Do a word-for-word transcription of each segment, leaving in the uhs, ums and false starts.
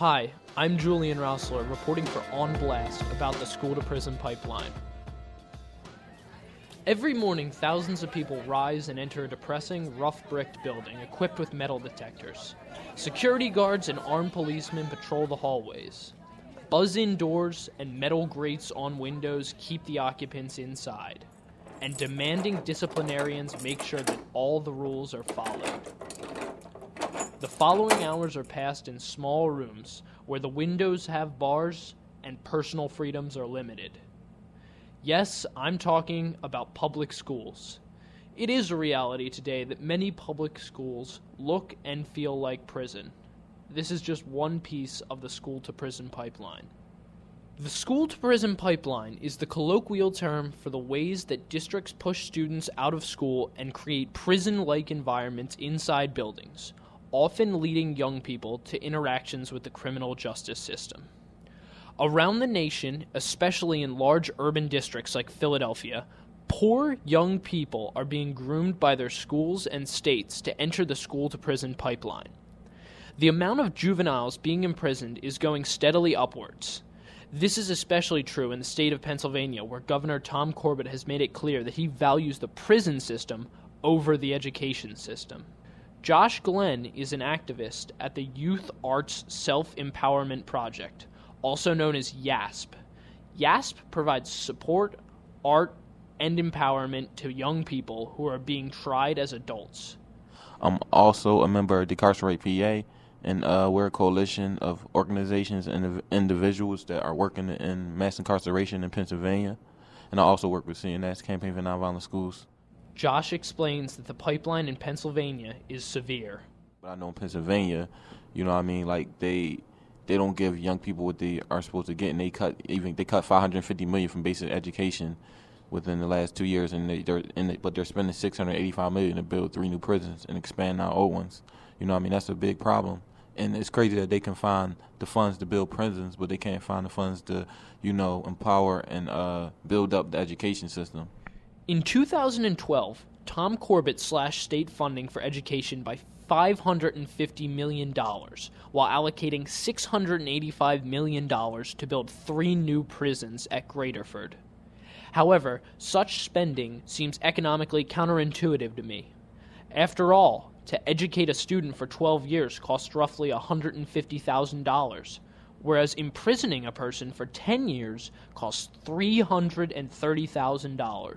Hi, I'm Julian Rousler, reporting for On Blast about the school-to-prison pipeline. Every morning, thousands of people rise and enter a depressing, rough-bricked building equipped with metal detectors. Security guards and armed policemen patrol the hallways. Buzz-in doors and metal grates on windows keep the occupants inside. And demanding disciplinarians make sure that all the rules are followed. The following hours are passed in small rooms where the windows have bars and personal freedoms are limited. Yes, I'm talking about public schools. It is a reality today that many public schools look and feel like prison. This is just one piece of the school-to-prison pipeline. The school-to-prison pipeline is the colloquial term for the ways that districts push students out of school and create prison-like environments inside buildings, often leading young people to interactions with the criminal justice system. Around the nation, especially in large urban districts like Philadelphia, poor young people are being groomed by their schools and states to enter the school-to-prison pipeline. The amount of juveniles being imprisoned is going steadily upwards. This is especially true in the state of Pennsylvania, where Governor Tom Corbett has made it clear that he values the prison system over the education system. Josh Glenn is an activist at the Youth Arts Self-Empowerment Project, also known as YASP. YASP provides support, art, and empowerment to young people who are being tried as adults. I'm also a member of Decarcerate P A, and uh, we're a coalition of organizations and individuals that are working in mass incarceration in Pennsylvania. And I also work with C N S, Campaign for Nonviolent Schools. Josh explains that the pipeline in Pennsylvania is severe. But I know in Pennsylvania, you know what I mean, like they they don't give young people what they are supposed to get, and they cut even they cut five hundred fifty million dollars from basic education within the last two years, and they, they're in the, but they're spending six hundred eighty-five million dollars to build three new prisons and expand our old ones. You know what I mean? That's a big problem. And it's crazy that they can find the funds to build prisons, but they can't find the funds to, you know, empower and uh, build up the education system. In two thousand twelve, Tom Corbett slashed state funding for education by five hundred fifty million dollars, while allocating six hundred eighty-five million dollars to build three new prisons at Graterford. However, such spending seems economically counterintuitive to me. After all, to educate a student for twelve years costs roughly one hundred fifty thousand dollars, whereas imprisoning a person for ten years costs three hundred thirty thousand dollars.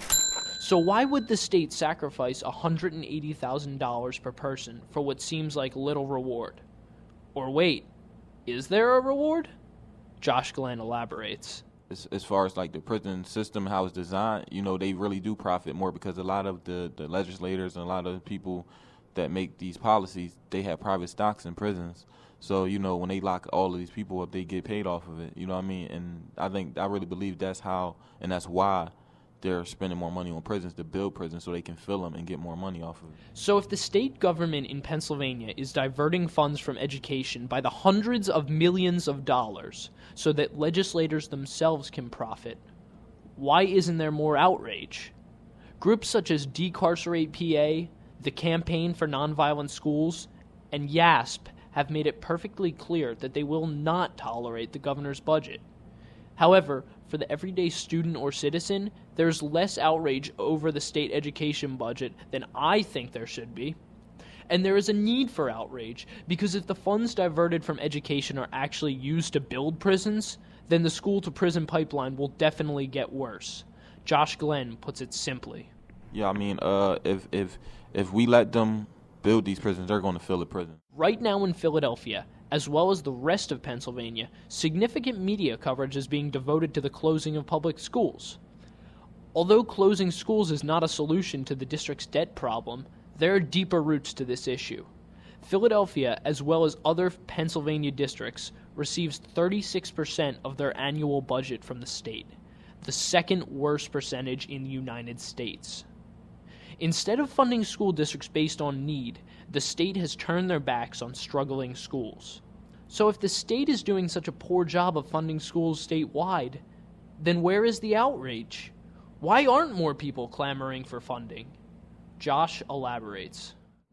So why would the state sacrifice one hundred eighty thousand dollars per person for what seems like little reward? Or wait, is there a reward? Josh Glenn elaborates. As, as far as like the prison system, how it's designed, you know, they really do profit more because a lot of the, the legislators and a lot of the people that make these policies, they have private stocks in prisons. So, you know, when they lock all of these people up, they get paid off of it. You know what I mean? And I think, I really believe that's how, and that's why they're spending more money on prisons to build prisons so they can fill them and get more money off of it. So if the state government in Pennsylvania is diverting funds from education by the hundreds of millions of dollars so that legislators themselves can profit, why isn't there more outrage? Groups such as Decarcerate P A, the Campaign for Nonviolent Schools, and YASP have made it perfectly clear that they will not tolerate the governor's budget. However, for the everyday student or citizen, there's less outrage over the state education budget than I think there should be. And there is a need for outrage, because if the funds diverted from education are actually used to build prisons, then the school-to-prison pipeline will definitely get worse. Josh Glenn puts it simply. Yeah, I mean, uh, if if if we let them build these prisons, they're going to fill the prison. Right now in Philadelphia, as well as the rest of Pennsylvania, significant media coverage is being devoted to the closing of public schools. Although closing schools is not a solution to the district's debt problem, there are deeper roots to this issue. Philadelphia, as well as other Pennsylvania districts, receives thirty-six percent of their annual budget from the state, the second worst percentage in the United States. Instead of funding school districts based on need, the state has turned their backs on struggling schools. So if the state is doing such a poor job of funding schools statewide, then where is the outrage? Why aren't more people clamoring for funding? Josh elaborates.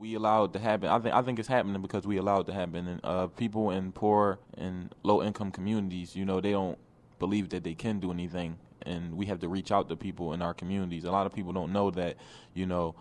We allow it to happen. I think I think it's happening because we allow it to happen. And uh, people in poor and low income communities, you know, they don't believe that they can do anything, and we have to reach out to people in our communities. A lot of people don't know that, you know,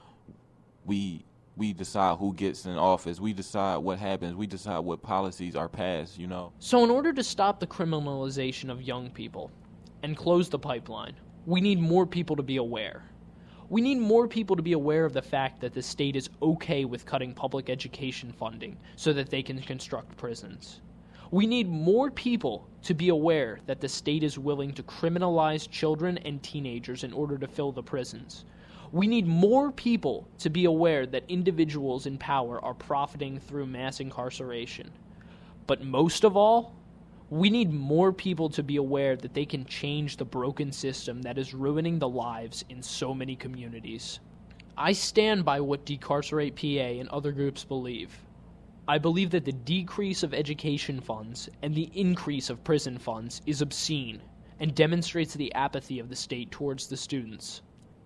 we we decide who gets in office. We decide what happens. We decide what policies are passed, you know. So in order to stop the criminalization of young people and close the pipeline, we need more people to be aware. We need more people to be aware of the fact that the state is okay with cutting public education funding so that they can construct prisons. We need more people to be aware that the state is willing to criminalize children and teenagers in order to fill the prisons. We need more people to be aware that individuals in power are profiting through mass incarceration. But most of all, we need more people to be aware that they can change the broken system that is ruining the lives in so many communities. I stand by what Decarcerate P A and other groups believe. I believe that the decrease of education funds and the increase of prison funds is obscene and demonstrates the apathy of the state towards the students.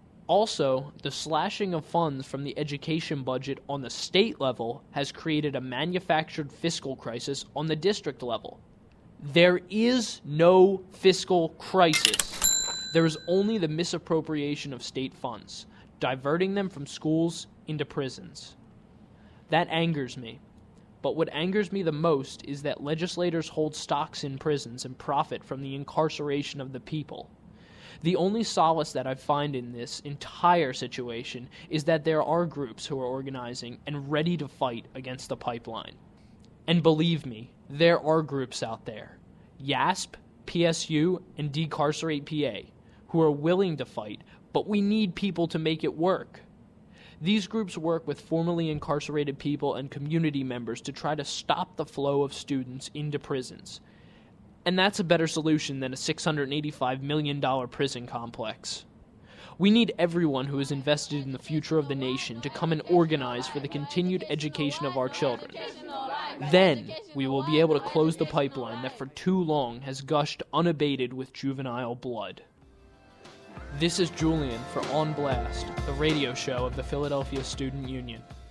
Also, the slashing of funds from the education budget on the state level has created a manufactured fiscal crisis on the district level. There is no fiscal crisis. There is only the misappropriation of state funds, diverting them from schools into prisons. That angers me. But what angers me the most is that legislators hold stocks in prisons and profit from the incarceration of the people. The only solace that I find in this entire situation is that there are groups who are organizing and ready to fight against the pipeline. And believe me, there are groups out there, YASP, P S U, and Decarcerate P A, who are willing to fight, but we need people to make it work. These groups work with formerly incarcerated people and community members to try to stop the flow of students into prisons. And that's a better solution than a six hundred eighty-five million dollars prison complex. We need everyone who is invested in the future of the nation to come and organize for the continued education of our children. Then we will be able to close the pipeline that for too long has gushed unabated with juvenile blood. This is Julian for On Blast, the radio show of the Philadelphia Student Union.